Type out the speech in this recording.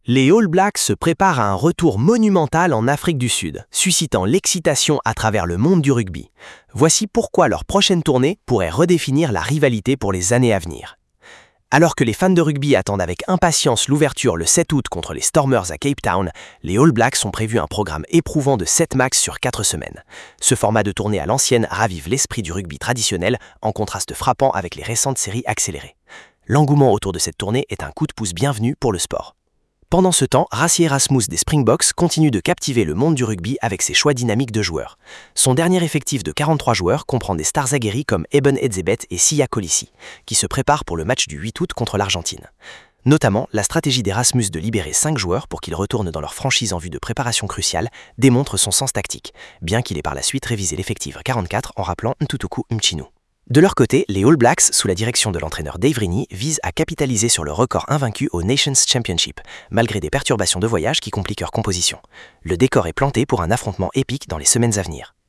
Les All Blacks se préparent à un retour monumental en Afrique du Sud, suscitant l'excitation à travers le monde du rugby. Voici pourquoi leur prochaine tournée pourrait redéfinir la rivalité pour les années à venir. Alors que les fans de rugby attendent avec impatience l'ouverture le 7 août contre les Stormers à Cape Town, les All Blacks ont prévu un programme éprouvant de 7 matchs sur 4 semaines. Ce format de tournée à l'ancienne ravive l'esprit du rugby traditionnel, en contraste frappant avec les récentes séries accélérées. L'engouement autour de cette tournée est un coup de pouce bienvenu pour le sport. Pendant ce temps, Rassie Erasmus des Springboks continue de captiver le monde du rugby avec ses choix dynamiques de joueurs. Son dernier effectif de 43 joueurs comprend des stars aguerris comme Eben Etzebeth et Siya Kolisi, qui se préparent pour le match du 8 août contre l'Argentine. Notamment, la stratégie d'Erasmus de libérer 5 joueurs pour qu'ils retournent dans leur franchise en vue de préparation cruciale démontre son sens tactique, bien qu'il ait par la suite révisé l'effectif 44 en rappelant Ntutuku Mchinu. De leur côté, les All Blacks, sous la direction de l'entraîneur Dave Rennie, visent à capitaliser sur le record invaincu au Nations Championship, malgré des perturbations de voyage qui compliquent leur composition. Le décor est planté pour un affrontement épique dans les semaines à venir.